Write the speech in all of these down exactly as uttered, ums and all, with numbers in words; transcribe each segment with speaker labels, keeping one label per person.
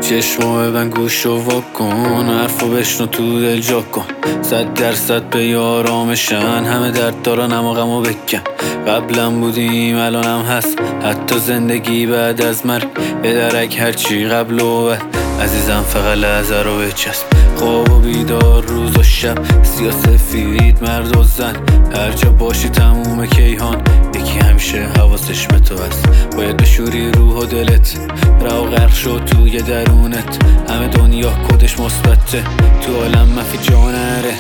Speaker 1: چشمو ببن گوشو واکن، حرفو بشنو تو دل جا کن. صد درصد به یارامشن، همه درد دارن اما غمو بکن. قبلا بودیم الانم هست، حتی زندگی بعد از مرگ. به درک هرچی قبل و بعد، عزیزم فقط لحظه رو بچسب. خواب و بیدار روز و شب، سیاسفید مرد و زن. هر جا باشی تموم کیهان، یکی همیشه حواسش به تو هست. باید بشوری روح و دلت، رو غرق شد توی درونت. همه دنیا کدش مثبته، تو عالم مفی جا نره.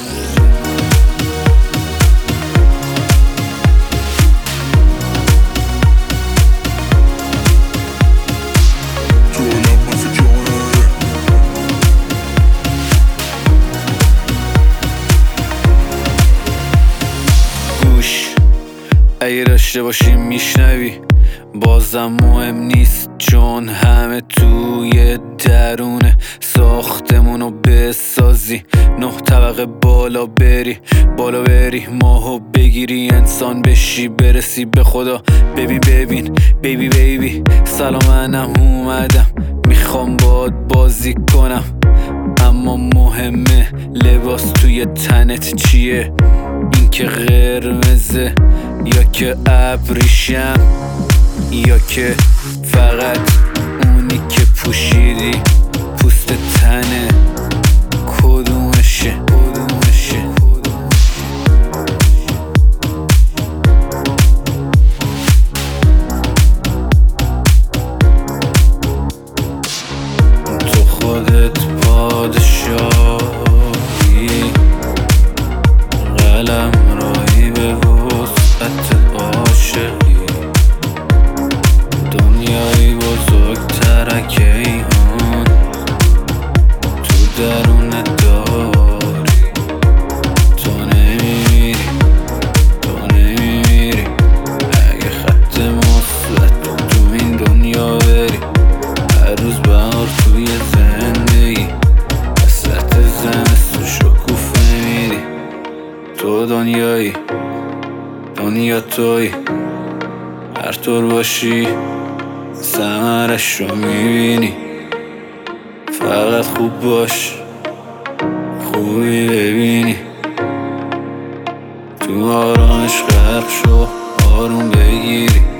Speaker 1: اگه داشته باشیم میشنوی، بازم مهم نیست، چون همه توی درونه ساختمونو بسازی. نه طبقه بالا بری، بالا بری ماهو بگیری، انسان بشی برسی به خدا. ببین ببین بیبی بیبی، سلام منم اومدم، میخوام باد بازی کنم. اما مهمه لباس توی تنت چیه، این که قرمزه یا که ابریشم، یا که فقط اونی که پوشیدی پوست تنه. کدومشه کدومشه تو خودت پادشاهی، قلم رایی به وسعت عاشقی. دنیایی بزرگتر کیهان تو درونت داری. تو نمیمیری تو نمیمیری، اگه خط مثبت تو این دنیا بری. هر روز بهار توی زندگی، وسط زمستون شکوفه میری. تو دنیایی، دنیا توی، هر طور باشی ثمرش رو میبینی. فقط خوب باش، خوبی ببینی. تو آرامش غرق شو، آروم بگیری.